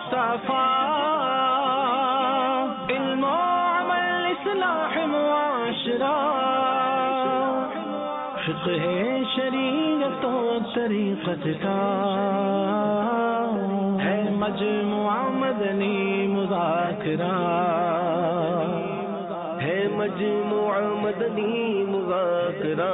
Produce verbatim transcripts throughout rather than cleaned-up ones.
مصطفى علم وعمل اصلاح معاشرہ فقہ شریعت و طریقت کا ہے مجموعہ مدنی مذاکرہ ہے مجموعہ مدنی مذاکرہ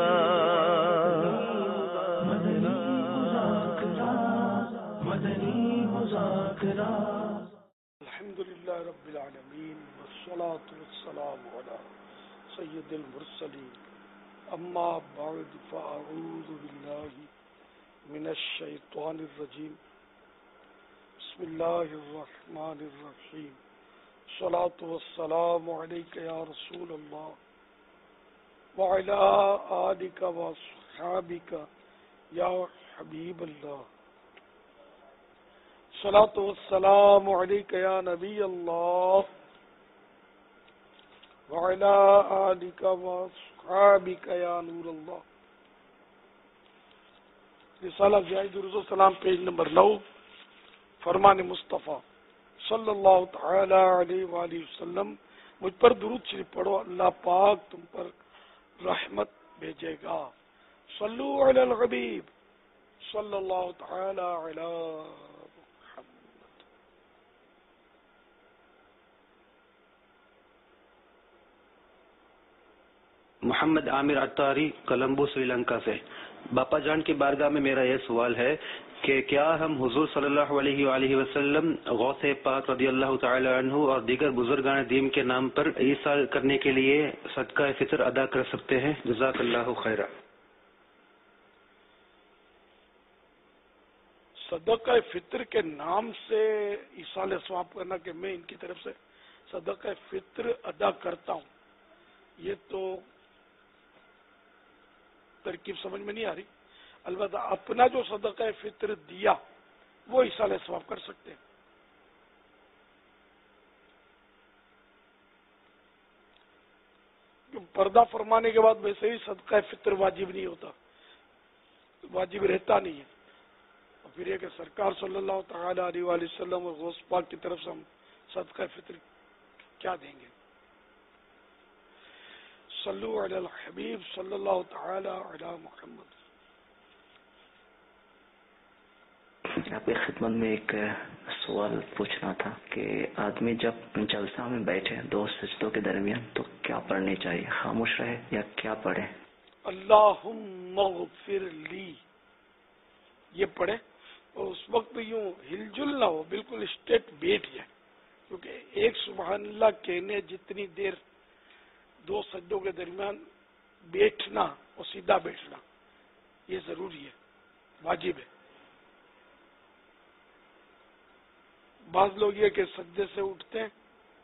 مدنی مذاکرہ مدنی مذاکرہ الحمدللہ رب العالمین والصلاة والسلام علی سید المرسلین اما بعد فاعوذ باللہ من الشیطان الرجیم بسم اللہ الرحمن الرحیم الصلاة والسلام علیک یا رسول اللہ وعلی آلک واصحابک یا حبیب اللہ الصلاة والسلام علیک یا نبی اللہ وعلی آلک واصحابک یا نور اللہ. رسالہ ضیاء درود و سلام پیج نمبر نو. فرمان مصطفیٰ صلی اللہ تعالی علیہ وآلہ وسلم. مجھ پر درود شریف پڑھو اللہ پاک تم پر رحمت بھیجے گا. صلو علی الحبیب صلی اللہ تعالی علی محمد. محمد عامر عطاری کولمبو سری لنکا سے. باپا جان کی بارگاہ میں میرا یہ سوال ہے کہ کیا ہم حضور صلی اللہ علیہ وآلہ وسلم، غوث پاک رضی اللہ تعالی عنہ اور دیگر بزرگان دین کے نام پر عیسیٰ کرنے کے لیے صدقہ فطر ادا کر سکتے ہیں؟ جزاک اللہ خیرہ. صدقہ فطر کے نام سے ایصال ثواب کرنا کہ میں ان کی طرف سے صدقہ فطر ادا کرتا ہوں، یہ تو ترکیب سمجھ میں نہیں آ رہی. البتہ اپنا جو صدقہ فطر دیا وہ ایصال ثواب کر سکتے ہیں. پردہ فرمانے کے بعد ویسے ہی صدقہ فطر واجب نہیں ہوتا، واجب رہتا نہیں ہے. اور پھر یہ کہ سرکار صلی اللہ تعالی علیہ وآلہ وسلم اور غوث پاک کی طرف سے ہم صدقہ فطر کیا دیں گے؟ صلو علی الحبیب صلی اللہ تعالی علی محمد. آپ کی خدمت میں ایک سوال پوچھنا تھا کہ آدمی جب جلسہ میں بیٹھے دو سجدوں کے درمیان تو کیا پڑھنی چاہیے؟ خاموش رہے یا کیا پڑھے؟ اللہم اغفر لی یہ پڑھے اور اس وقت یوں ہلجل نہ ہو، بالکل اسٹیٹ بیٹھ جائے، کیونکہ ایک سبحان اللہ کہنے جتنی دیر دو سجدوں کے درمیان بیٹھنا اور سیدھا بیٹھنا یہ ضروری ہے، واجب ہے. بعض لوگ یہ کہ سجدے سے اٹھتے ہیں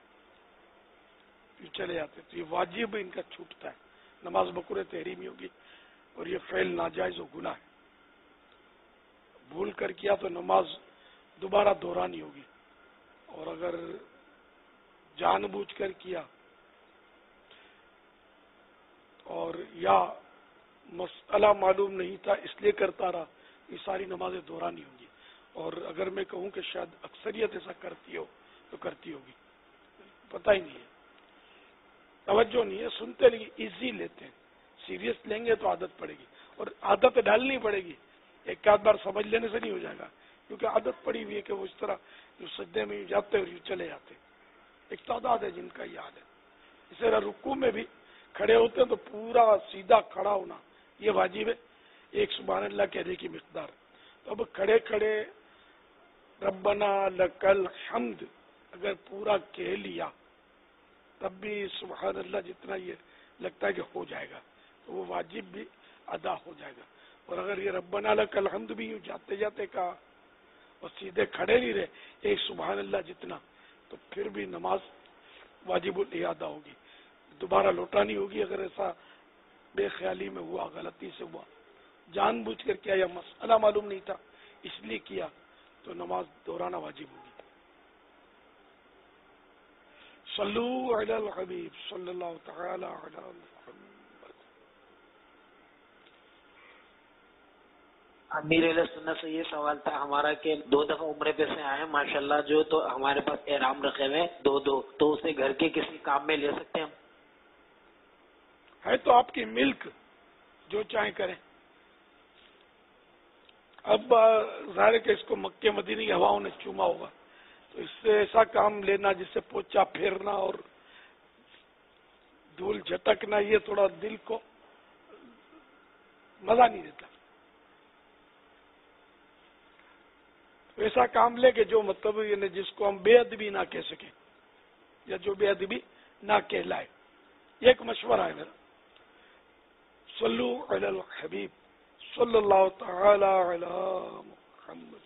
پھر چلے جاتے تو یہ واجب ان کا چھوٹتا ہے. نماز بقور تحریمی ہوگی اور یہ فعل ناجائز و گناہ ہے. بھول کر کیا تو نماز دوبارہ دہرانی ہوگی، اور اگر جان بوجھ کر کیا اور یا مسئلہ معلوم نہیں تھا اس لیے کرتا رہا، یہ ساری نمازیں دہرانی ہوں گی. اور اگر میں کہوں کہ شاید اکثریت ایسا کرتی ہو تو کرتی ہوگی، پتہ ہی نہیں ہے، توجہ نہیں ہے، سنتے نہیں، ایزی لیتے ہیں. سیریس لیں گے تو عادت پڑے گی، اور عادت ڈالنی پڑے گی. ایک آدھ بار سمجھ لینے سے نہیں ہو جائے گا، کیونکہ عادت پڑی ہوئی ہے کہ وہ اس طرح جو سجدے میں جاتے اور یوں چلے جاتے. ایک تعداد ہے جن کا یہ حال ہے. اس طرح رکوع میں بھی کھڑے ہوتے ہیں تو پورا سیدھا کھڑا ہونا یہ واجب ہے، ایک سبحان اللہ کہنے کی مقدار. تو اب کھڑے کھڑے ربنا لکل حمد اگر پورا کہہ لیا تب بھی سبحان اللہ جتنا یہ لگتا ہے کہ ہو جائے گا تو وہ واجب بھی ادا ہو جائے گا. اور اگر یہ ربنا لکل حمد بھی یوں جاتے جاتے کہا اور سیدھے کھڑے نہیں رہے ایک سبحان اللہ جتنا تو پھر بھی نماز واجب الاعادہ ہوگی، دوبارہ لوٹانی ہوگی. اگر ایسا بے خیالی میں ہوا، غلطی سے ہوا، جان بوجھ کر کیا یا مسئلہ معلوم نہیں تھا اس لیے کیا تو نماز دہرانا واجب ہوگی. صلو علی الحبیب صلی اللہ تعالی علی محمد. امیر اہل سنت سے یہ سوال تھا ہمارا کہ دو دفعہ عمرے پہ سے آئے ماشاءاللہ جو تو ہمارے پاس احرام رکھے ہوئے دو دو تو اسے گھر کے کسی کام میں لے سکتے ہیں ہم؟ ہے تو آپ کی ملک، جو چاہیں کریں. اب ظاہر ہے کہ اس کو مکے مدینے کی ہواؤں نے چوما ہوگا، تو اس سے ایسا کام لینا جس سے پوچا پھیرنا اور دھول جھٹکنا یہ تھوڑا دل کو مزہ نہیں دیتا. ایسا کام لے کہ جو مطلب یعنی جس کو ہم بے ادبی نہ کہہ سکیں یا جو بے ادبی نہ کہلائے. یہ ایک مشورہ ہے میرا. صلو علی الحبیب صلی اللہ تعالی علی محمد.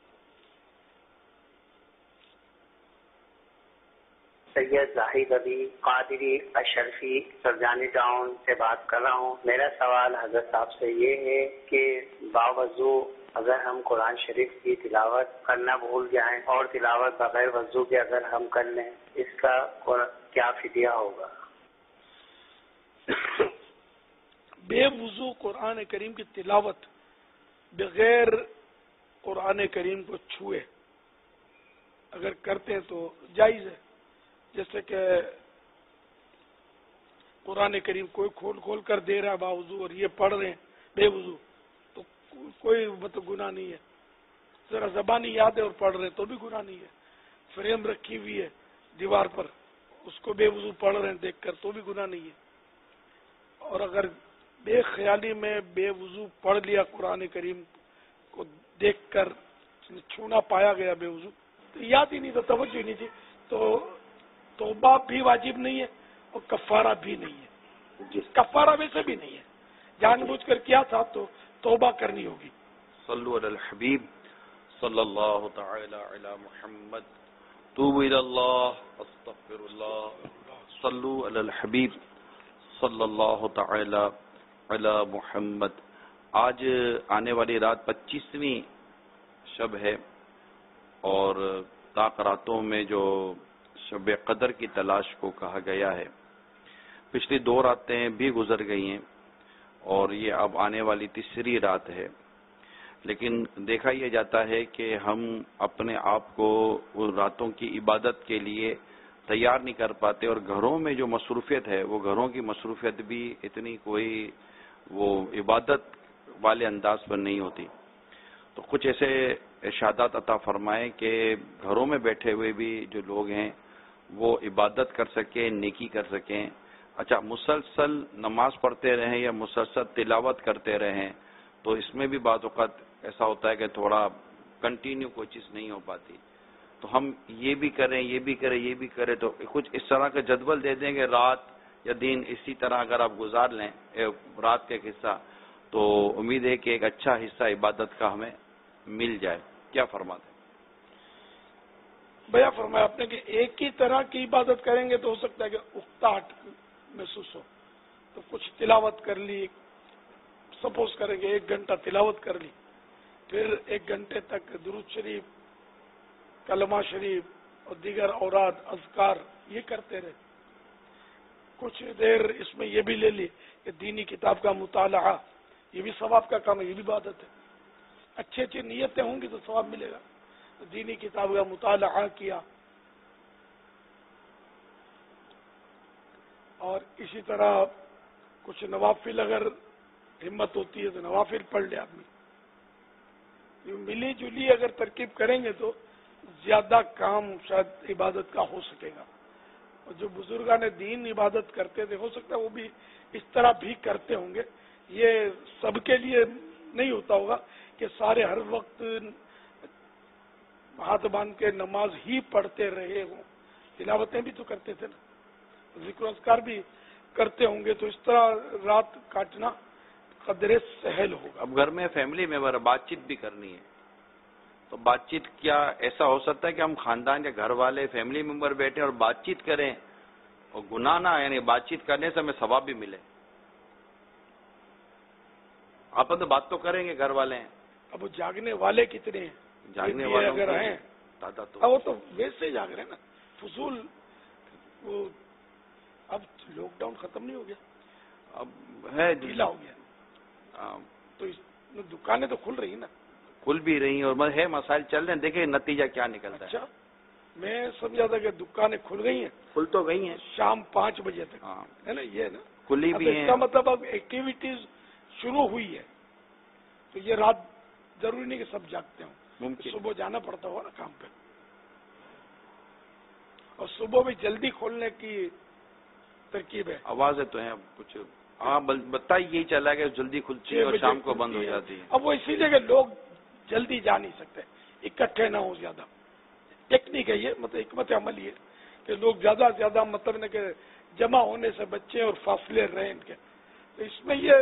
سید زاہد علی قادری اشرفی سرجانی ٹاؤن سے بات کر رہا ہوں. میرا سوال حضرت صاحب سے یہ ہے کہ باوضو اگر ہم قرآن شریف کی تلاوت کرنا بھول جائیں اور تلاوت بغیر وضو کے اگر ہم کر لیں، اس کا کیا فدیہ ہوگا؟ بے وضو قرآن کریم کی تلاوت بغیر قرآن کریم کو چھوئے اگر کرتے ہیں تو جائز ہے. جیسے کہ قرآن کریم کوئی کھول کھول کر دے رہا ہے باوضو اور یہ پڑھ رہے ہیں بے وضو تو کوئی مطلب گناہ نہیں ہے. ذرا زبانی یاد ہے اور پڑھ رہے ہیں تو بھی گناہ نہیں ہے. فریم رکھی ہوئی ہے دیوار پر اس کو بے وضو پڑھ رہے ہیں دیکھ کر تو بھی گناہ نہیں ہے. اور اگر بے خیالی میں بے وضو پڑھ لیا قرآن کریم کو دیکھ کر چھونا پایا گیا بے وضو تو یاد ہی نہیں تھا، توجہ ہی نہیں تھی، تو توبہ بھی واجب نہیں ہے اور کفارہ بھی نہیں ہے. کفارہ ویسے بھی نہیں ہے، جان بوجھ کر کیا تھا تو توبہ کرنی ہوگی. صلو علی الحبیب صلی اللہ تعالی علی محمد. توبوا الی اللہ استغفر اللہ. صلو علی الحبیب صلی اللہ تعالی علی محمد. آج آنے والی رات پچیسویں شب ہے اور تاقراتوں میں جو شب قدر کی تلاش کو کہا گیا ہے. پچھلی دو راتیں بھی گزر گئی ہیں اور یہ اب آنے والی تیسری رات ہے، لیکن دیکھا یہ جاتا ہے کہ ہم اپنے آپ کو ان راتوں کی عبادت کے لیے تیار نہیں کر پاتے اور گھروں میں جو مصروفیت ہے وہ گھروں کی مصروفیت بھی اتنی کوئی وہ عبادت والے انداز پر نہیں ہوتی. تو کچھ ایسے ارشادات عطا فرمائیں کہ گھروں میں بیٹھے ہوئے بھی جو لوگ ہیں وہ عبادت کر سکیں، نیکی کر سکیں. اچھا، مسلسل نماز پڑھتے رہیں یا مسلسل تلاوت کرتے رہیں تو اس میں بھی بعض اوقات ایسا ہوتا ہے کہ تھوڑا کنٹینیو کوئی چیز نہیں ہو پاتی. تو ہم یہ بھی کریں یہ بھی کریں یہ بھی کریں تو کچھ اس طرح کا جدول دے دیں گے رات یا دن اسی طرح اگر آپ گزار لیں رات کا ایک حصہ تو امید ہے کہ ایک اچھا حصہ عبادت کا ہمیں مل جائے. کیا فرماتے ہیں؟ بیا فرمایا آپ نے کہ ایک ہی طرح کی عبادت کریں گے تو ہو سکتا ہے کہ اکتاہٹ محسوس ہو. تو کچھ تلاوت کر لی، سپوز کریں گے ایک گھنٹہ تلاوت کر لی، پھر ایک گھنٹے تک درود شریف، کلمہ شریف اور دیگر اوراد اذکار یہ کرتے رہے. کچھ دیر اس میں یہ بھی لے لی کہ دینی کتاب کا مطالعہ، یہ بھی ثواب کا کام ہے، یہ بھی عبادت ہے. اچھی اچھی نیتیں ہوں گی تو ثواب ملے گا. دینی کتاب کا مطالعہ کیا اور اسی طرح کچھ نوافل اگر ہمت ہوتی ہے تو نوافل پڑھ لے آدمی. ملی جلی اگر ترکیب کریں گے تو زیادہ کام شاید عبادت کا ہو سکے گا. اور جو بزرگان دین عبادت کرتے تھے ہو سکتا ہے وہ بھی اس طرح بھی کرتے ہوں گے. یہ سب کے لیے نہیں ہوتا ہوگا کہ سارے ہر وقت ہاتھ باندھ کے نماز ہی پڑھتے رہے ہوں. تلاوتیں بھی تو کرتے تھے نا، ذکر و اذکار بھی کرتے ہوں گے. تو اس طرح رات کاٹنا قدرے سہل ہوگا. اب گھر میں فیملی ممبر بات چیت بھی کرنی ہے تو بات چیت کیا ایسا ہو سکتا ہے کہ ہم خاندان کے گھر والے فیملی ممبر بیٹھیں اور بات چیت کریں اور گناہ نہ، یعنی بات چیت کرنے سے ہمیں ثواب بھی ملے. آپ تو بات تو کریں گے گھر والے ہیں. اب وہ جاگنے والے کتنے ہیں؟ جاگنے والے اگر ہیں دادا تو وہ تو ویسے ہی جاگ رہے ہیں نا. فضول وہ اب لاک ڈاؤن ختم نہیں ہو گیا، اب ہے ڈھیلا ہو گیا. تو दुकानें तो खुल रही ना, खुल भी रही हैं और है मसाइल चल रहे हैं, देखिए नतीजा क्या निकलता है। अच्छा, मैं समझा था कि दुकानें खुल गई हैं, खुल तो गई हैं शाम पाँच बजे तक, हाँ है ना, ये ना खुली अब भी इसका हैं। मतलब अब एक्टिविटीज शुरू हुई है, तो ये रात जरूरी नहीं कि सब जागते हों, मुमकिन सुबह जाना पड़ता होगा ना काम पे, और सुबह भी जल्दी खोलने की तरकीब है। आवाजें तो हैं अब कुछ, हाँ बता यही चला कि जल्दी खुलती है और शाम को बंद हो जाती है। अब वो इसीलिए कि लोग जल्दी जा नहीं सकते, इकट्ठे ना हो ज्यादा, टेक्निक है ये, मतलब हिकमत अमल ये कि लोग ज्यादा से ज्यादा मतलब न कि जमा होने से बच्चे और फासले रहे इनके, तो इसमें ये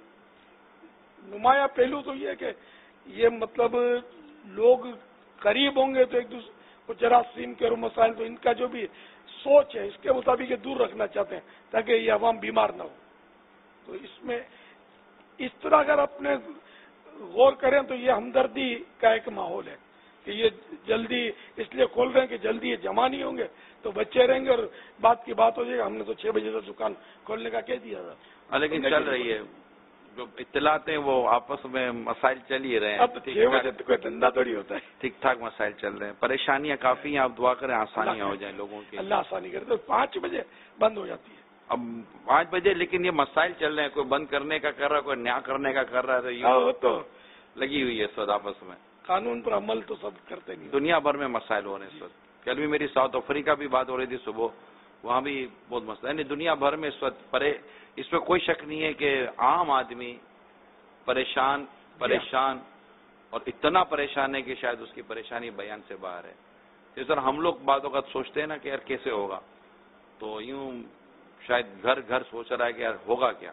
नुमाया पहलू तो ये कि ये मतलब लोग करीब होंगे तो एक दूसरे को जरासीम के और मसाइल, तो इनका जो भी सोच है इसके मुताबिक दूर रखना चाहते हैं ताकि ये अवाम बीमार ना हो। तो इसमें इस तरह अगर अपने गौर करें तो ये हमदर्दी का एक माहौल है कि ये जल्दी इसलिए खोल रहे हैं कि जल्दी ये जमा नहीं होंगे तो बच्चे रहेंगे और बात की बात हो जाएगी, हमने तो छह बजे से दुकान खोलने का कह दिया था। लेकिन चल रही है, जो इत्तलाते हैं वो आपस में मसाइल चल ही रहे हैं। अब छह बजे तो कोई धंधा थोड़ी होता है, ठीक ठाक मसाइल चल रहे हैं, परेशानियां काफी हैं, आप दुआ करें आसानियां हो जाए लोगों की। अल्लाह आसानी करे, तो पाँच बजे बंद हो जाती है अब पाँच बजे, लेकिन ये मसाइल चल रहे हैं, कोई बंद करने का कर रहा है, कोई न्याय करने का कर रहा है, तो ये तो लगी हुई है इस वक्त आपस में। कानून पर अमल तो सब करते नहीं, दुनिया भर में मसाइल हो रहे हैं इस वक्त। कल भी मेरी साउथ अफ्रीका भी बात हो रही थी सुबह, वहां भी बहुत मसला है। दुनिया भर में इस वक्त परे, इसमें कोई शक नहीं है कि आम आदमी परेशान परेशान और इतना परेशान है कि शायद उसकी परेशानी बयान से बाहर है। जिस तरह हम लोग बात वक्त सोचते हैं ना कि यार कैसे होगा, तो यूं शायद घर घर सोच रहा है कि यार होगा क्या।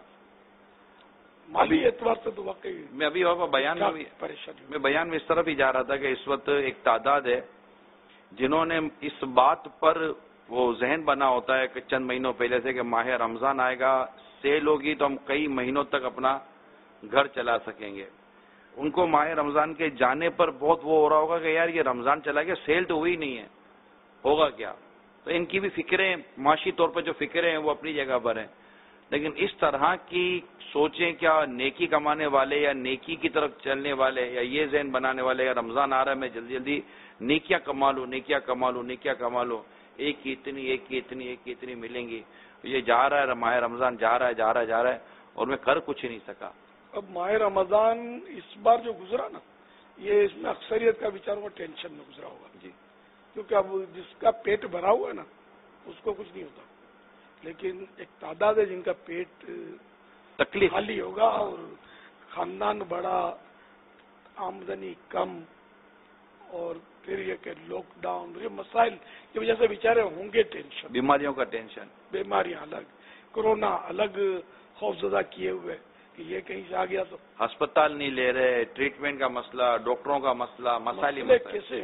माली एतबार से तो वाकई मैं अभी और बयान में भी परेशानी, मैं बयान में इस तरफ ही जा रहा था कि इस वक्त एक तादाद है जिन्होंने इस बात पर वो जहन बना होता है कि चंद महीनों पहले से कि माह रमजान आएगा, सेल होगी तो हम कई महीनों तक अपना घर चला सकेंगे। उनको माह रमजान के जाने पर बहुत वो हो रहा होगा कि यार ये रमजान चला गया, सेल तो हुई नहीं है, होगा क्या। तो इनकी भी फिक्रें, माशी तौर पर जो फिक्रें हैं वो अपनी जगह पर हैं, लेकिन इस तरह की सोचें क्या नेकी कमाने वाले या नेकी की तरफ चलने वाले या ये जहन बनाने वाले या रमजान आ रहा है मैं जल्दी जल्दी नेकियां कमा लूं, नेकियां कमा लूं, नेकियां कमा लूं, एक की इतनी एक की इतनी एक की इतनी मिलेंगी, ये जा रहा है माह रमजान जा रहा है जा रहा है जा रहा है और मैं कर कुछ ही नहीं सका। अब माह रमजान इस बार जो गुजरा ना, ये इसमें अक्सरियत का विचार हुआ टेंशन में गुजरा होगा जी, क्योंकि अब जिसका पेट भरा हुआ है ना उसको कुछ नहीं होता, लेकिन एक तादाद है जिनका पेट तकलीफ खाली होगा और खानदान बड़ा, आमदनी कम, और फिर ये कि लॉकडाउन, ये मसाइल की वजह से बेचारे होंगे टेंशन, बीमारियों का टेंशन, बीमारियां अलग, कोरोना अलग खौफजदा किए हुए कि ये कहीं से आ गया तो अस्पताल नहीं ले रहे, ट्रीटमेंट का मसला, डॉक्टरों का मसला, मसाइल ही मसला। कैसे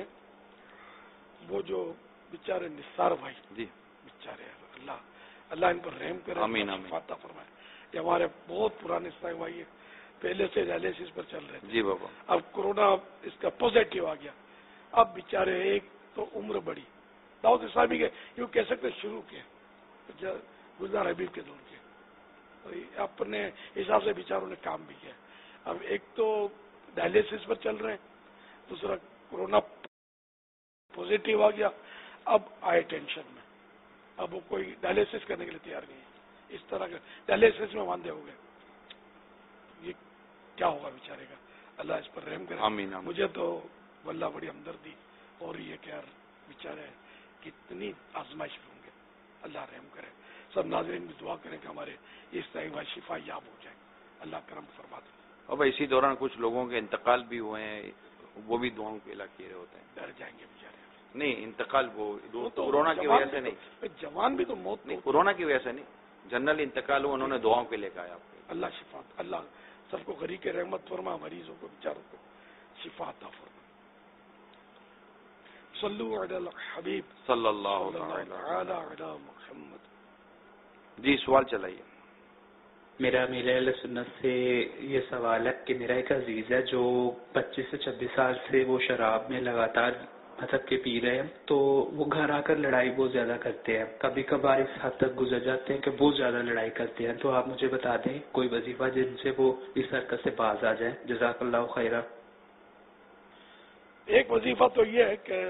वो जो बेचारे निसार भाई जी बेचारे, अल्लाह अल्लाह इन पर रहम करे, आमीन आमीन, फाता फरमाए। ये हमारे बहुत पुराने साहब भाई है, पहले से डायलिसिस पर चल रहे थे जी बाबा, अब कोरोना इसका पॉजिटिव आ गया, अब बेचारे एक तो उम्र बढ़ी, दाऊद इस्लामी के यूँ कह सकते शुरू के गुलजार हबीब के दौर के, तो अपने हिसाब से बेचारों ने काम भी किया। अब एक तो डायलिसिस पर चल रहे हैं, दूसरा कोरोना पॉजिटिव आ गया, अब आए टेंशन में, अब वो कोई डायलिसिस करने के लिए तैयार नहीं है, इस तरह का डायलिसिस में वांदे हो गए, ये क्या होगा बेचारे का, अल्लाह इस पर रहम करे। आमीन आमीन। मुझे तो वल्लाह बड़ी हमदर्दी हो रही है कि यार बेचारे कितनी आजमाइश में होंगे, अल्लाह रहम करे। सब नाज़रीन भी दुआ करें कि हमारे इस तरह शिफा याब हो जाए, अल्लाह करम फरमा दे। अब इसी दौरान कुछ लोगों के इंतकाल भी हुए हैं, वो भी दुआओं के इला किए होते हैं। डर जाएंगे बेचारे, नहीं इंतकाल वो, वो तो कोरोना की वजह से नहीं, जवान भी तो मौत नहीं कोरोना की वजह से नहीं, जनरल इंतकाल हुआ, उन्होंने दुआओं के लिए कहा आपको। अल्लाह शिफा, अल्लाह सबको गरीब के रहमत फरमा, मरीजों को बेचारों को शिफा अता फरमा। सल्लु अलल हबीब सल्लल्लाहु तआला अला मुहम्मद। जी सवाल चलाइए। मेरा मेरे सुन्नत से ये सवाल है कि मेरा एक अजीज है जो पच्चीस से छब्बीस साल से वो शराब में लगातार مذہب کے پیر ہیں تو وہ گھر آ کر لڑائی بہت زیادہ کرتے ہیں، کبھی کبھار اس حد تک گزر جاتے ہیں کہ بہت زیادہ لڑائی کرتے ہیں. تو آپ مجھے بتا دیں کوئی وظیفہ جن سے وہ اس حرکت سے باز آ جائیں. جزاک اللہ خیرہ. ایک وظیفہ تو یہ ہے کہ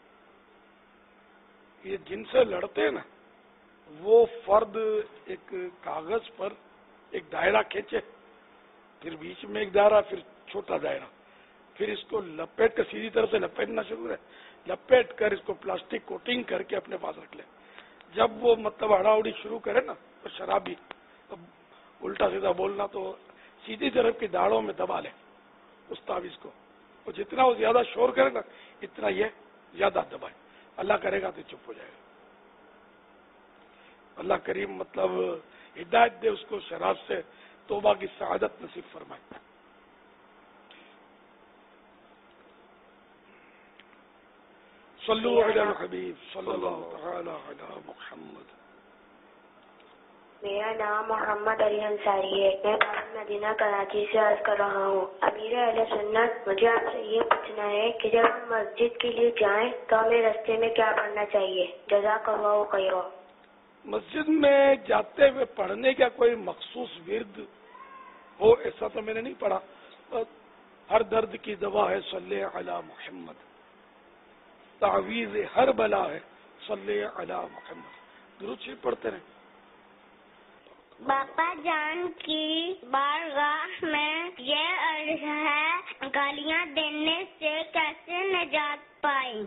یہ جن سے لڑتے ہیں نا وہ فرد ایک کاغذ پر ایک دائرہ کھینچے، پھر بیچ میں ایک دائرہ، پھر چھوٹا دائرہ، پھر اس کو لپیٹ کر سیدھی طرح سے لپیٹنا شروع ہے، لپیٹ کر اس کو پلاسٹک کوٹنگ کر کے اپنے پاس رکھ لے. جب وہ مطلب ہڑا اڑی شروع کرے نا تو شرابی الٹا سیدھا بولنا تو سیدھی طرف کی داڑھوں میں دبا لے اس تعویذ کو، اور جتنا وہ زیادہ شور کرے نا اتنا یہ زیادہ دبائے. اللہ کرے گا تو چپ ہو جائے گا. اللہ کریم مطلب ہدایت دے اس کو شراب سے توبہ کی سعادت نصیب فرمائے. صلو علی الحبیب صلی اللہ تعالی علی محمد. میرا نام محمد علی انصاری ہے. میں بھارت مدینہ کراچی سے عرض کر رہا ہوں. امیر اہل سنت، مجھے آپ سے یہ پوچھنا ہے کہ جب ہم مسجد کے لیے جائیں تو ہمیں رستے میں کیا پڑھنا چاہیے؟ جزاک اللہ خیرا. مسجد میں جاتے ہوئے پڑھنے کا کوئی مخصوص ورد ہو ایسا تو میں نے نہیں پڑھا. ہر درد کی دوا ہے صلی علی محمد، تعویذ ہر بلا ہے صلی علی محمد. درود شریف پڑھتے رہیں. باپا جان کی بارگاہ میں یہ عرض ہے، گالیاں دینے سے کیسے نجات پائیں؟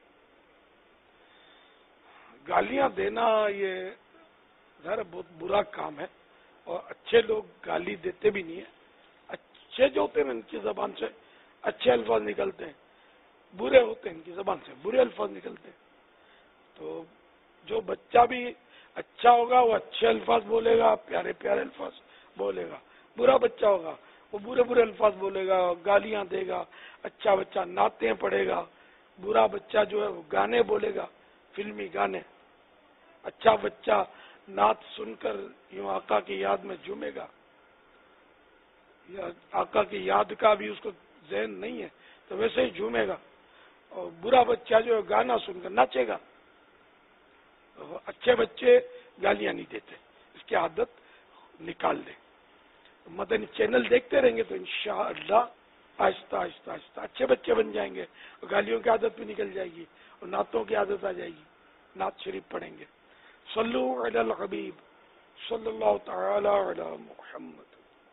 گالیاں دینا یہ ذرا بہت برا کام ہے، اور اچھے لوگ گالی دیتے بھی نہیں ہیں. اچھے جو ہوتے ہیں ان کی زبان سے اچھے الفاظ نکلتے ہیں، برے ہوتے ہیں ان کی زبان سے برے الفاظ نکلتے ہیں. تو جو بچہ بھی اچھا ہوگا وہ اچھے الفاظ بولے گا، پیارے پیارے الفاظ بولے گا. برا بچہ ہوگا وہ برے برے الفاظ بولے گا، گالیاں دے گا. اچھا بچہ نعتیں پڑھے گا، برا بچہ جو ہے وہ گانے بولے گا، فلمی گانے. اچھا بچہ نعت سن کر یوں آقا کی یاد میں جھومے گا، یا آقا کی یاد کا بھی اس کو ذہن نہیں ہے تو ویسے ہی جھومے گا. اور برا بچہ جو ہے گانا سن کر ناچے گا. اچھے بچے گالیاں نہیں دیتے، اس کی عادت نکال دیں. مدنی چینل دیکھتے رہیں گے تو انشاءاللہ آہستہ آہستہ آہستہ اچھے بچے بن جائیں گے، اور گالیوں کی عادت بھی نکل جائے گی اور نعتوں کی عادت آ جائے گی. نعت شریف پڑھیں گے. صلو علی الحبیب صلی اللہ تعالی علی محمد.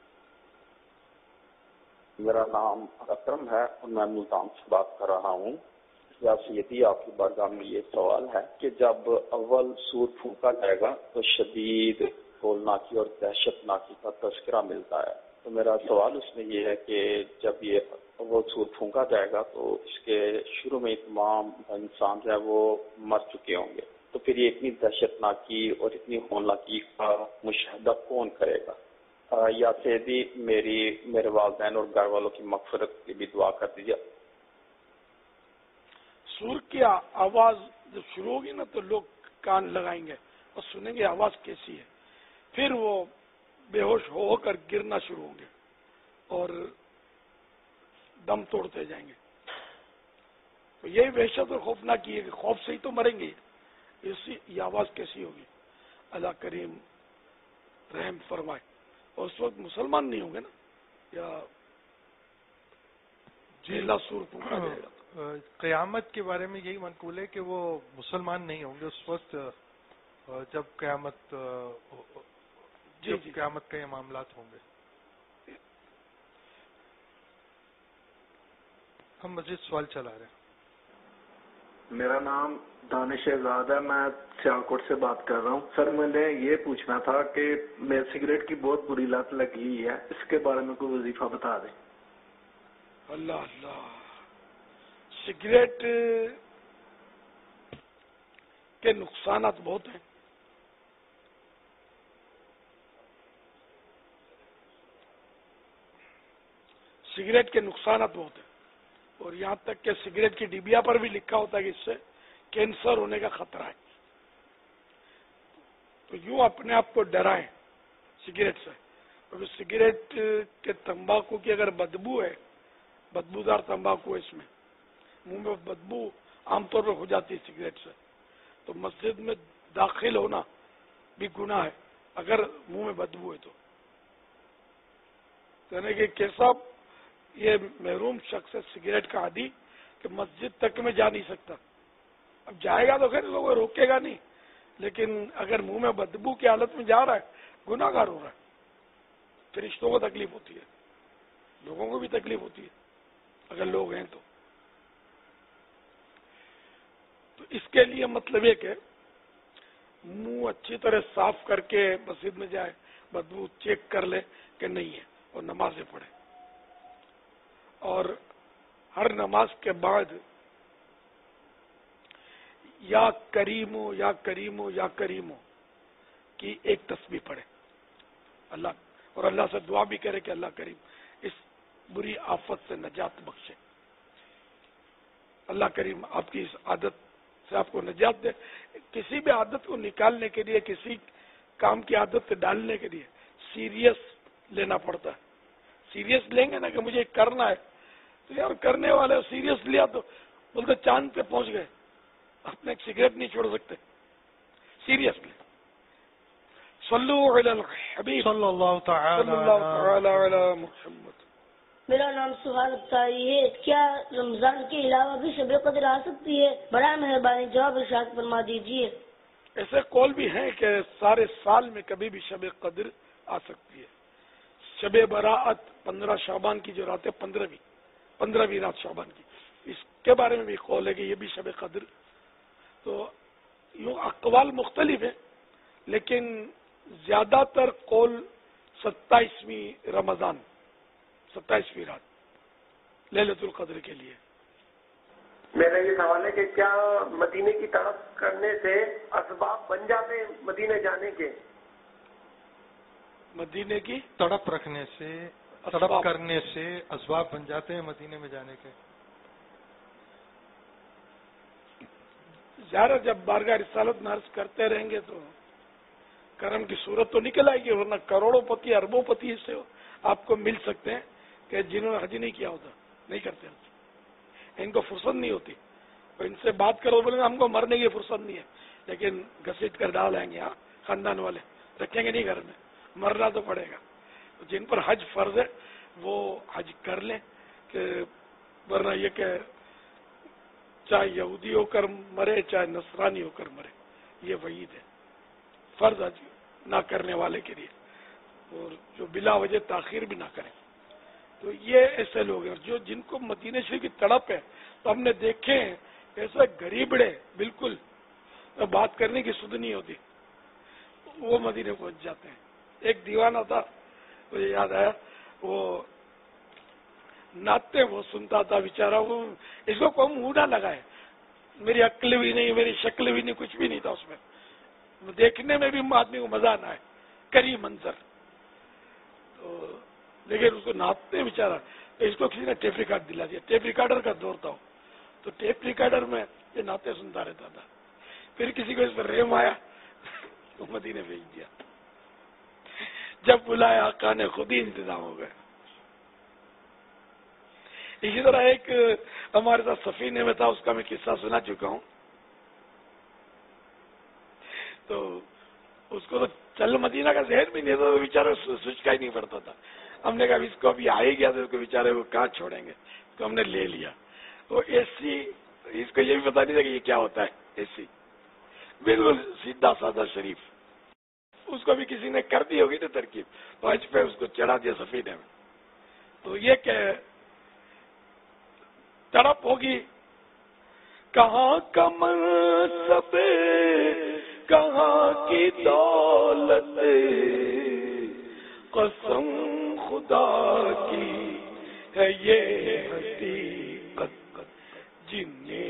میرا نام اکرم ہے اور میں ملتان سے بات کر رہا ہوں. یا سیدی آپ کی بارگاہ میں یہ سوال ہے کہ جب اول سور پھونکا جائے گا تو شدید ہولناکی اور دہشت ناکی کا تذکرہ ملتا ہے. تو میرا سوال اس میں یہ ہے کہ جب یہ اول سور پھونکا جائے گا تو اس کے شروع میں تمام انسان جو ہے وہ مر چکے ہوں گے، تو پھر یہ اتنی دہشت ناکی اور اتنی ہولناکی کا مشاہدہ کون کرے گا؟ یا سیدی میری میرے والدین اور گھر والوں کی مغفرت کی بھی دعا کر دیجیے. سور کی آواز جب شروع ہوگی نا تو لوگ کان لگائیں گے اور سنیں گے آواز کیسی ہے. پھر وہ بے ہوش ہو کر گرنا شروع ہوں گے اور دم توڑتے جائیں گے. تو یہی وحشت اور خوفناکی ہے کہ خوف سے ہی تو مریں گے. اسی یہ آواز کیسی ہوگی؟ اللہ کریم رحم فرمائے. اور اس وقت مسلمان نہیں ہوں گے نا، یا جیلا سور پھونکا جائے گا. قیامت کے بارے میں یہی منقول ہے کہ وہ مسلمان نہیں ہوں گے اس وقت جب قیامت جب جی قیامت کے معاملات ہوں گے. ہم مزید سوال چلا رہے ہیں. میرا نام دانش شہزاد ہے، میں سیالکوٹ سے بات کر رہا ہوں. سر مجھے یہ پوچھنا تھا کہ میں سگریٹ کی بہت بری لت لگی ہوئی ہے، اس کے بارے میں کوئی وظیفہ بتا دیں. اللہ اللہ. سگریٹ کے نقصانات بہت ہیں. سگریٹ کے نقصانات بہت ہیں، اور یہاں تک کہ سگریٹ کی ڈبیا پر بھی لکھا ہوتا ہے کہ اس سے کینسر ہونے کا خطرہ ہے. تو یوں اپنے آپ کو ڈرائیں سگریٹ سے، کیونکہ سگریٹ کے تمباکو کی اگر بدبو ہے، بدبودار تمباکو اس میں منہ میں بدبو عام طور پر ہو جاتی ہے سگریٹ سے، تو مسجد میں داخل ہونا بھی گناہ ہے اگر منہ میں بدبو ہے تو. یعنی کہ کیسا یہ محروم شخص ہے سگریٹ کا عادی کہ مسجد تک میں جا نہیں سکتا. اب جائے گا تو خیر کوئی روکے گا نہیں، لیکن اگر منہ میں بدبو کی حالت میں جا رہا ہے گناہ گار ہو رہا ہے. فرشتوں کو تکلیف ہوتی ہے، لوگوں کو بھی تکلیف ہوتی ہے اگر لوگ ہیں تو. تو اس کے لیے مطلب یہ کہ منہ اچھی طرح صاف کر کے مسجد میں جائے، بدبو چیک کر لے کہ نہیں ہے اور نمازیں پڑھے. اور ہر نماز کے بعد یا کریمو یا کریمو یا کریمو کی ایک تسبیح پڑھے اللہ، اور اللہ سے دعا بھی کرے کہ اللہ کریم اس بری آفت سے نجات بخشے. اللہ کریم آپ کی اس عادت سے آپ کو نجات دے. کسی بھی عادت کو نکالنے کے لیے، کسی کام کی عادت ڈالنے کے لیے سیریس لینا پڑتا ہے. سیریس لیں گے نا کہ مجھے کرنا ہے تو یار کرنے والے سیریس لیا تو بولتے چاند پہ پہنچ گئے. اپنے ایک سگریٹ نہیں چھوڑ سکتے، سیریس لیں. صلو علی الحبیب صلی اللہ تعالی علی محمد. میرا نام سہیل اختاری ہے. کیا رمضان کے علاوہ بھی شب قدر آ سکتی ہے؟ برائے مہربانی جواب ارشاد فرما دیجیے. ایسے قول بھی ہیں کہ سارے سال میں کبھی بھی شب قدر آ سکتی ہے. شب براءت پندرہ شعبان کی جو رات ہے، پندرہویں پندرہویں رات شعبان کی، اس کے بارے میں بھی قول ہے کہ یہ بھی شب قدر. تو یوں اقوال مختلف ہیں، لیکن زیادہ تر قول ستائیسویں رمضان، ستائیسویں رات لیلۃ القدر کے لیے. میرا یہ سوال ہے کہ کیا مدینے کی طرف کرنے سے اسباب بن جاتے ہیں مدینے جانے کے؟ مدینے کی تڑپ رکھنے سے، تڑپ کرنے سے اسباب بن جاتے ہیں مدینے میں جانے کے. زیادہ جب بارگاہ رسالت میں عرض کرتے رہیں گے تو کرم کی صورت تو نکل آئے گی، ورنہ کروڑوں پتی اربوں پتی سے آپ کو مل سکتے ہیں کہ جنہوں نے حج نہیں کیا ہوتا، نہیں کرتے حج، ان کو فرصت نہیں ہوتی. اور ان سے بات کرو بولیں گے ہم کو مرنے کی فرصت نہیں ہے، لیکن گھسیٹ کر ڈال آئیں گے. ہاں خاندان والے رکھیں گے نہیں گھر میں، مرنا تو پڑے گا. جن پر حج فرض ہے وہ حج کر لیں، کہ ورنہ یہ کہ چاہے یہودی ہو کر مرے چاہے نصرانی ہو کر مرے، یہ وعید ہے فرض حج نہ کرنے والے کے لیے، اور جو بلا وجہ تاخیر بھی نہ کریں. تو یہ ایسے لوگ ہیں جو جن کو مدینہ شریف کی تڑپ ہے. تو ہم نے دیکھے ہیں ایسے غریبڑے بالکل بات کرنے کی سدھ نہیں ہوتی، وہ مدینے پہنچ جاتے ہیں. ایک دیوانہ تھا، مجھے یاد آیا، وہ نعتیں وہ سنتا تھا بیچارہ، وہ اس کو کوئی منہ نہ لگائے، میری عقل بھی نہیں، میری شکل بھی نہیں، کچھ بھی نہیں تھا اس میں، دیکھنے میں بھی آدمی کو مزہ نہ آئے، کری منظر. تو لیکن اس کو نعتیں بیچارہ، تو اس کو کسی نے ٹیپ ریکارڈ دلا دیا. ٹیپ ریکارڈر کا دور تھا، تو ٹیپ ریکارڈر میں یہ نعتیں سنتا رہتا تھا. پھر کسی کو اس پر رحم آیا تو مدینے بھیج دیا. جب بلایا آقا نے خود ہی انتظام ہو گئے. اسی طرح ایک ہمارے ساتھ سفینے میں تھا، اس کا میں قصہ سنا چکا ہوں. تو اس کو تو چل مدینہ کا ذہن بھی نہیں تھا، تو بیچارہ سوچ کا ہی نہیں پڑتا تھا. ہم نے کہا اس کو ابھی آ ہی گیا تو اس کو بیچارے کو کہاں چھوڑیں گے، تو ہم نے لے لیا. وہ اے سی، اس کو یہ بھی پتا نہیں تھا کہ یہ کیا ہوتا ہے اے سی، بالکل سیدھا سادہ شریف. اس کو بھی کسی نے کر دی ہوگی تو ترکیب، تو حج پہ اس کو چڑھا دیا سفینے میں. تو یہ کہ تڑپ ہوگی، کہاں کا منصب کہاں کی دولت، قسم خدا کی ہے یہ حقیقت، جن نے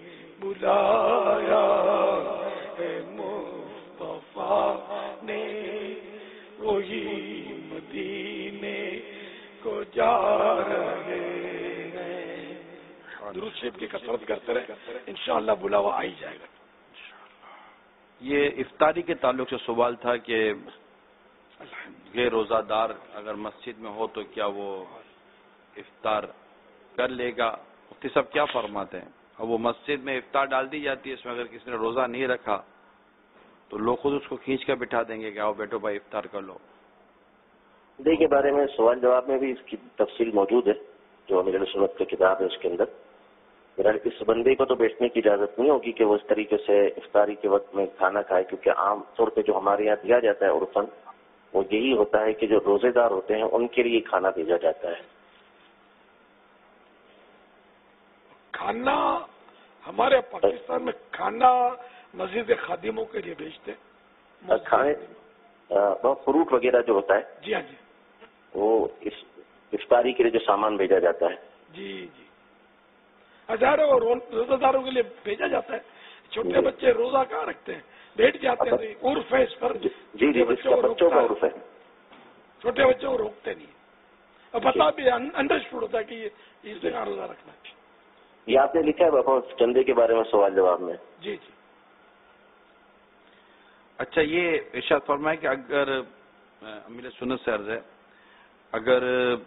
بلایا ہے مصطفیٰ نے وہی مدینے کو جا رہے ہیں. درود شریف کی کثرت کرتے رہے، انشاءاللہ بلاوا آ ہی جائے گا. یہ افطاری کے تعلق سے سوال تھا کہ غیر روزہ دار اگر مسجد میں ہو تو کیا وہ افطار کر لے گا مفتی صاحب کیا فرماتے ہیں؟ اب وہ مسجد میں افطار ڈال دی جاتی ہے، اس میں اگر کسی نے روزہ نہیں رکھا تو لوگ خود اس کو کھینچ کر بٹھا دیں گے کہ آؤ بیٹو بھائی افطار کر لو. دے کے بارے میں سوال جواب میں بھی اس کی تفصیل موجود ہے، جو امیر سنت کی کتاب ہے اس کے اندر. بہرحال اس بندے کو تو بیٹھنے کی اجازت نہیں ہوگی کہ وہ اس طریقے سے افطاری کے وقت میں کھانا کھائے، کیونکہ عام طور پہ جو ہمارے یہاں دیا جاتا ہے عرفاً وہ یہی ہوتا ہے کہ جو روزے دار ہوتے ہیں ان کے لیے کھانا بھیجا جاتا ہے. کھانا ہمارے پاکستان میں کھانا مسجد خادموں کے لیے بھیجتے ہیں. کھانے فروٹ وغیرہ جو ہوتا ہے جی ہاں جی وہ اس افطاری کے لیے جو سامان بھیجا جاتا ہے. جی جی ہزاروں روزہ داروں کے لیے بھیجا جاتا ہے. چھوٹے بچے روزہ کہاں رکھتے ہیں، بیٹھ جاتے ہیں. عرف ہے اس پر. جی جی بچوں کا عرف ہے. چھوٹے بچوں کو روکتے نہیں، اور پتا بھی انڈرسٹوڈ ہوتا ہے کہ یہ اس دن روزہ رکھنا ہے. یہ آپ نے لکھا ہے بابا چندے کے بارے میں سوال جواب میں. جی جی. اچھا یہ ارشاد فرمائے کہ اگر امیر سنت سے عرض ہے، اگر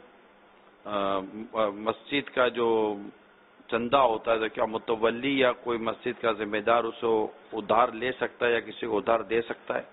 مسجد کا جو چندہ ہوتا ہے تو کیا متولی یا کوئی مسجد کا ذمہ دار اسے ادھار لے سکتا ہے یا کسی کو ادھار دے سکتا ہے؟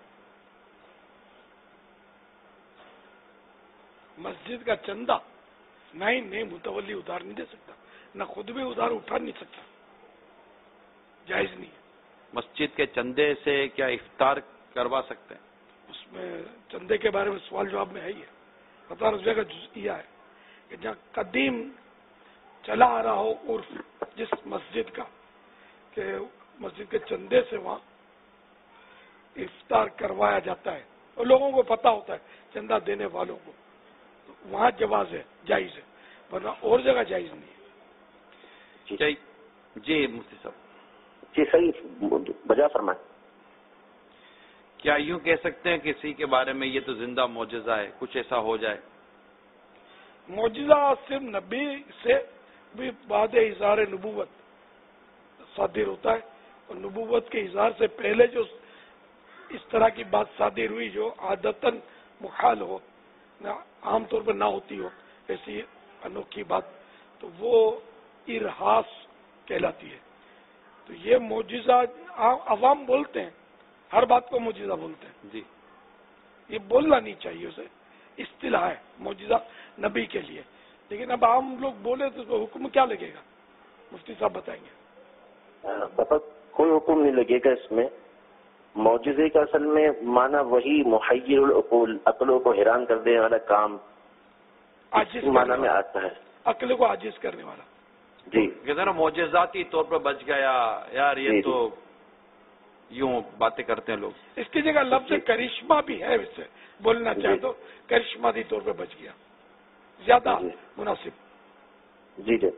مسجد کا چندہ نہیں نہیں متولی ادھار نہیں دے سکتا، نہ خود بھی ادھار اٹھا نہیں سکتا، جائز نہیں ہے. مسجد کے چندے سے کیا افطار کروا سکتے ہیں؟ اس میں چندے کے بارے میں سوال جواب میں ہے ہی ہے. پتہ اس جگہ جزئیہ ہے کہ جہاں قدیم چلا آ رہا ہو عرف جس مسجد کا کہ مسجد کے چندے سے وہاں افطار کروایا جاتا ہے اور لوگوں کو پتہ ہوتا ہے چندہ دینے والوں کو، تو وہاں جواز ہے، جائز ہے، ورنہ اور جگہ جائز نہیں ہے. جی مفتی صاحب. جی صحیح بجا فرمائیں. کیا یوں کہہ سکتے ہیں کسی کے بارے میں یہ تو زندہ معجزہ ہے، کچھ ایسا ہو جائے؟ معجزہ صرف نبی سے بھی بعد اظہار نبوت صادر ہوتا ہے، اور نبوت کے اظہار سے پہلے جو اس طرح کی بات صادر ہوئی جو عادتاً محال ہو، عام طور پر نہ ہوتی ہو ایسی انوکھی بات، تو وہ ارہاس کہلاتی ہے. تو یہ معجزہ عوام بولتے ہیں، ہر بات کو معجزہ بولتے ہیں. جی یہ بولنا نہیں چاہیے، اسے اصطلاح ہے معجزہ نبی کے لیے. لیکن اب عام لوگ بولے تو اس کو حکم کیا لگے گا؟ مفتی صاحب بتائیں گے. بابا کوئی حکم نہیں لگے گا اس میں. معجزے کا اصل میں معنی وہی محیر العقول، عقلوں کو حیران کر دینے والا کام اس معنی میں آتا ہے. عقل کو عاجز کرنے والا. جی کہتے ہیں نا معجزاتی طور پر بچ گیا یار، یہ تو یوں باتیں کرتے ہیں لوگ. اس کی جگہ لفظ کرشمہ بھی ہے، اس سے بولنا چاہے تو کرشماتی طور پہ بچ گیا، زیادہ مناسب. جی جی.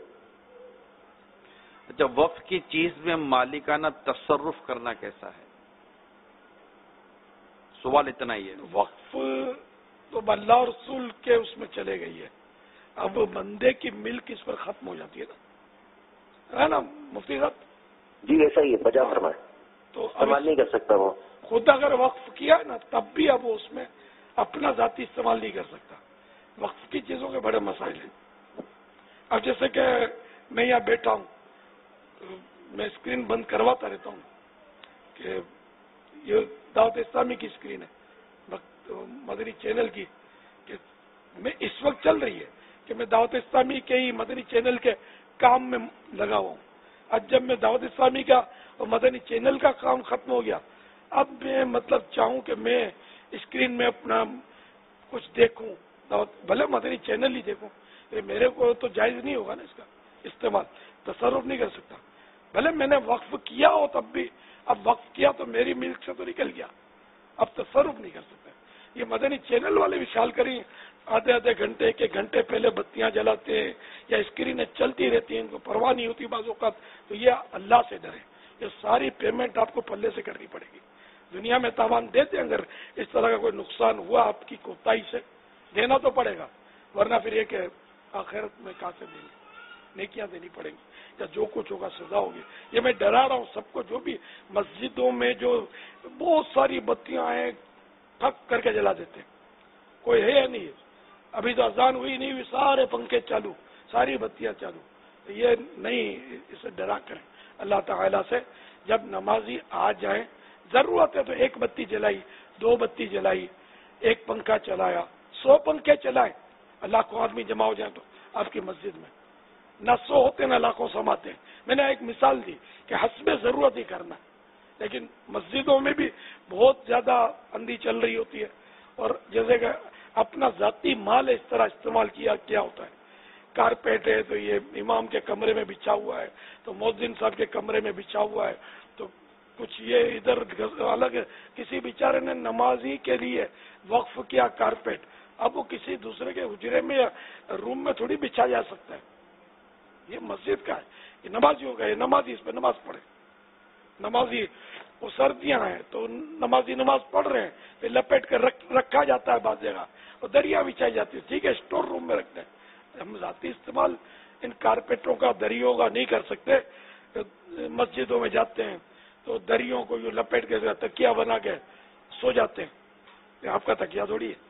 اچھا وقف کی چیز میں مالکانہ تصرف کرنا کیسا ہے؟ سوال اتنا ہی ہے. وقف تو اللہ اور رسول کے اس میں چلے گئی ہے، اب بندے کی ملک اس پر ختم ہو جاتی ہے نا، ہے نا مفتی صاحب؟ جی ایسا ہی ہے، بجا فرمائے. تو استعمال نہیں کر سکتا وہ خود. اگر وقف کیا نا تب بھی اب اس میں اپنا ذاتی استعمال نہیں کر سکتا. وقف کی چیزوں کے بڑے مسائل ہیں. اب جیسے کہ میں یہاں بیٹھا ہوں، میں اسکرین بند کرواتا رہتا ہوں کہ یہ دعوت اسلامی کی اسکرین ہے، مدنی چینل کی، کہ میں اس وقت چل رہی ہے کہ میں دعوت اسلامی کے ہی مدنی چینل کے کام میں لگا ہوا ہوں. اب جب میں دعوت اسلامی کا اور مدنی چینل کا کام ختم ہو گیا، اب میں مطلب چاہوں کہ میں اسکرین میں اپنا کچھ دیکھوں، بھلے مدنی چینل ہی دیکھوں، میرے کو تو جائز نہیں ہوگا نا اس کا استعمال، تصرف نہیں کر سکتا. بھلے میں نے وقف کیا ہو تب بھی، اب وقف کیا تو میری ملک سے تو نکل گیا، اب تصرف نہیں کر سکتا. یہ مدنی چینل والے بھی خیال کریں، آدھے آدھے گھنٹے کے گھنٹے پہلے بتیاں جلاتے ہیں یا اسکرینیں چلتی رہتی ہیں، ان کو پرواہ نہیں ہوتی بعض اوقات. تو یہ اللہ سے ڈرے، یہ ساری پیمنٹ آپ کو پلے سے کرنی پڑے گی. دنیا میں تاوان دیتے، اگر اس طرح کا کوئی نقصان ہوا آپ کی کوتاہی سے دینا تو پڑے گا، ورنہ پھر یہ کہ آخرت میں کہاں سے دیں گے، نیکیاں دینی پڑیں گی یا جو کچھ ہوگا سزا ہوگی. یہ میں ڈرا رہا ہوں سب کو. جو بھی مسجدوں میں جو بہت ساری بتیاں ہیں تھک کر کے جلا دیتے ہیں، کوئی ہے یا نہیں؟ ابھی تو اذان ہوئی نہیں ہوئی، سارے پنکھے چالو، ساری بتیاں چالو. یہ نہیں اسے ڈرا کریں اللہ تعالیٰ سے. جب نمازی آ جائیں ضرورت ہے تو ایک بتی جلائی, دو بتی جلائی, ایک پنکھا چلایا, سو پنکھے چلائیں, اللہ کو آدمی جمع ہو جائیں تو آپ کی مسجد میں نہ سو ہوتے نہ لاکھوں سماتے ہیں. میں نے ایک مثال دی کہ حسب ضرورت ہی کرنا ہے, لیکن مسجدوں میں بھی بہت زیادہ اندھی چل رہی ہوتی ہے, اور جیسے کہ اپنا ذاتی مال اس طرح استعمال کیا کیا ہوتا ہے. کارپیٹ ہے تو یہ امام کے کمرے میں بچھا ہوا ہے, تو مؤذن صاحب کے کمرے میں بچھا ہوا ہے, تو کچھ یہ ادھر الگ ہے. کسی بیچارے نے نمازی کے لیے وقف کیا کارپیٹ, اب وہ کسی دوسرے کے حجرے میں یا روم میں تھوڑی بچھا جا سکتا ہے. یہ مسجد کا ہے, یہ نمازیوں کا ہے, نمازی اس پہ نماز پڑھے. نمازی وہ سردیاں ہیں تو نمازی نماز پڑھ رہے ہیں, پھر لپیٹ کر رکھ, رکھا جاتا ہے بعض جگہ, اور دریا بچھائی جاتی ہے, ٹھیک ہے اسٹور روم میں رکھتے ہیں. ہم ذاتی استعمال ان کارپیٹوں کا دریوں کا نہیں کر سکتے. مسجدوں میں جاتے ہیں تو دریوں کو یوں لپیٹ کے تکیا بنا کے سو جاتے ہیں. یہ آپ کا تکیا تھوڑی ہے,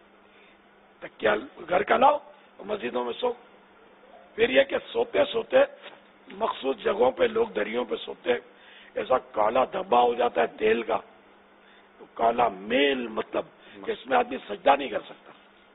تکیا گھر کا لاؤ اور مسجدوں میں سو. پھر یہ کہ سوتے سوتے مخصوص جگہوں پہ لوگ دریوں پہ سوتے, ایسا کالا دھبا ہو جاتا ہے تیل کا, تو کالا میل, مطلب کہ اس میں آدمی سجدہ نہیں کر سکتا.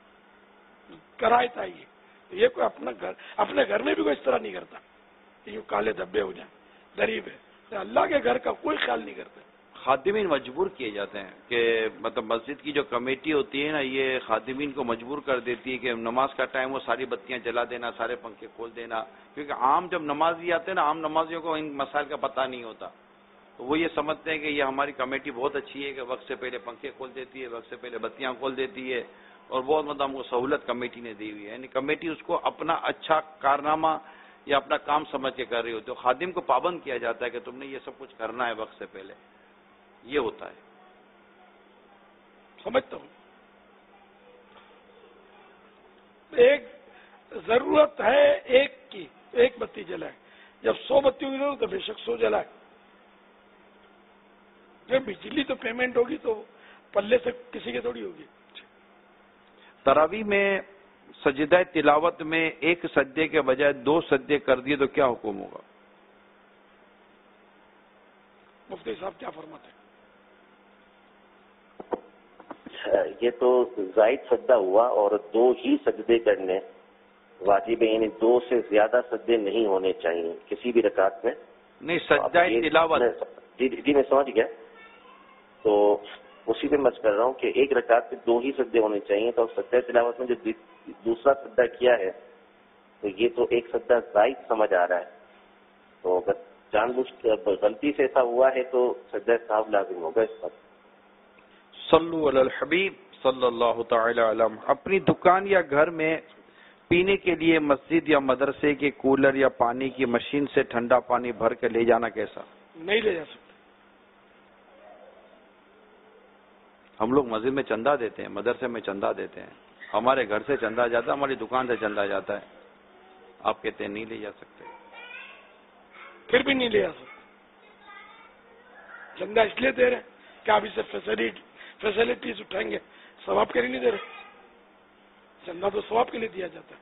کرایتا یہ یہ کوئی اپنا گھر اپنے گھر میں بھی کوئی اس طرح نہیں کرتا, یوں کالے دھبے ہو جائیں دری پہ. اللہ کے گھر کا کوئی خیال نہیں کرتا. خادمین مجبور کیے جاتے ہیں کہ مطلب مسجد کی جو کمیٹی ہوتی ہے نا, یہ خادمین کو مجبور کر دیتی ہے کہ نماز کا ٹائم وہ ساری بتیاں جلا دینا, سارے پنکھے کھول دینا, کیونکہ عام جب نمازی آتے ہیں نا, عام نمازیوں کو ان مسائل کا پتہ نہیں ہوتا, تو وہ یہ سمجھتے ہیں کہ یہ ہماری کمیٹی بہت اچھی ہے کہ وقت سے پہلے پنکھے کھول دیتی ہے, وقت سے پہلے بتیاں کھول دیتی ہے, اور بہت مطلب ہم کو سہولت کمیٹی نے دی ہوئی ہے. یعنی کمیٹی اس کو اپنا اچھا کارنامہ یا اپنا کام سمجھ کے کر رہی ہوتی ہے. خادم کو پابند کیا جاتا ہے کہ تم نے یہ سب کچھ کرنا ہے وقت سے پہلے. یہ ہوتا ہے. سمجھتا ہوں ایک ضرورت ہے ایک کی, ایک بتی جلائے. جب سو بتیوں کی ضرورت تو بے شک سو جلائے. جب بجلی تو پیمنٹ ہوگی تو پلے سے کسی کے تھوڑی ہوگی. تراویح میں سجدہ تلاوت میں ایک سجدے کے بجائے دو سجدے کر دیے تو کیا حکم ہوگا؟ مفتی صاحب کیا فرماتے ہیں؟ یہ تو زائد سجدہ ہوا, اور دو ہی سجدے کرنے واجب ہیں, یعنی دو سے زیادہ سجدے نہیں ہونے چاہیے کسی بھی رکعت میں. نہیں, سجدہ تلاوت. جی جی میں سمجھ گیا, تو اسی پہ میں کر رہا ہوں کہ ایک رکعت میں دو ہی سجدے ہونے چاہیے. تو سجدہ تلاوت میں جو دوسرا سجدہ کیا ہے تو یہ تو ایک سجدہ زائد سمجھ آ رہا ہے. تو اگر جان بوجھ غلطی سے ایسا ہوا ہے تو سجدہ صاحب لازم ہوگا اس پر. صلو علی الحبیب صلی اللہ تعالی علیہ. اپنی دکان یا گھر میں پینے کے لیے مسجد یا مدرسے کے کولر یا پانی کی مشین سے ٹھنڈا پانی بھر کے لے جانا کیسا؟ نہیں لے جا سکتے. ہم لوگ مسجد میں چندہ دیتے ہیں, مدرسے میں چندہ دیتے ہیں, ہمارے گھر سے چندہ جاتا ہے, ہماری دکان سے چندہ جاتا ہے. آپ کہتے ہیں نہیں لے جا سکتے. پھر بھی نہیں لے جا سکتے. چندہ اس لیے دے رہے ہیں کہ آپ اسے فیسلٹیز اٹھائیں گے, ثواب کے لیے نہیں دے رہے. چندہ تو ثواب کے لیے دیا جاتا ہے.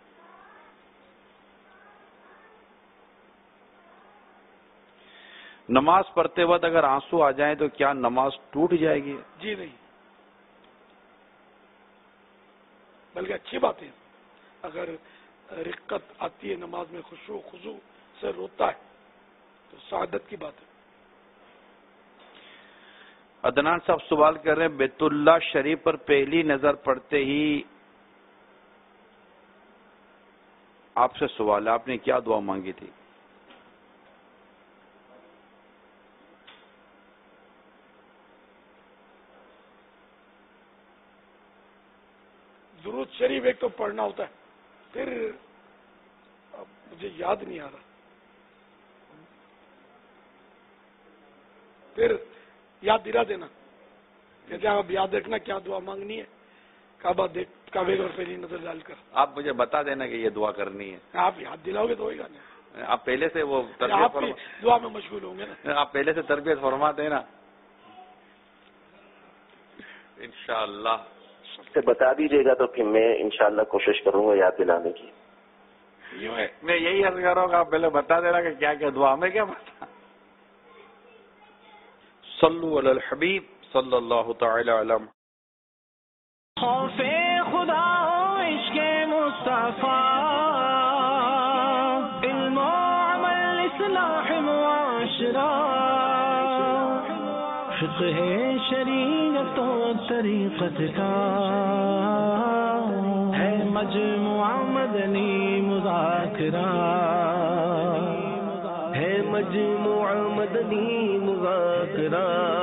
نماز پڑھتے وقت اگر آنسو آ جائیں تو کیا نماز ٹوٹ جائے گی؟ جی نہیں, بلکہ اچھی بات ہے. اگر رقت آتی ہے نماز میں, خشوع خضوع سے روتا ہے تو سعادت کی بات ہے. عدنان صاحب سوال کر رہے ہیں, بیت اللہ شریف پر پہلی نظر پڑتے ہی آپ سے سوال ہے, آپ نے کیا دعا مانگی تھی؟ درود شریف ایک تو پڑھنا ہوتا ہے, پھر مجھے یاد نہیں آ رہا, پھر یاد دلا دینا کہ آپ یاد رکھنا کیا دعا مانگنی ہے. کعبہ دیکھ کعبے پر پہلی نظر ڈال کر آپ مجھے بتا دینا کہ یہ دعا کرنی ہے. آپ یاد دلاؤ گے تو ہوئے گا نہیں. آپ پہلے سے وہ آپ کی دعا میں مشغول ہوں گے نا. آپ پہلے سے تربیت فرماتے ہیں نا. انشاءاللہ سے بتا دیجیے گا تو پھر میں انشاءاللہ کوشش کروں گا یاد دلانے کی. میں یہی عرض کر رہا ہوں کہ آپ پہلے بتا دینا کہ کیا کیا دعا میں کیا بتا. صلو علی الحبیب صلی اللہ تعالی علی محمد. خوف خدا و عشق مصطفیٰ، علم و عمل اصلاح معاشرہ، فقہ شریعت و طریقت کا ہے مجموعہ مدنی مذاکرہ، ہے مجموعہ مدنی مذاکرہ.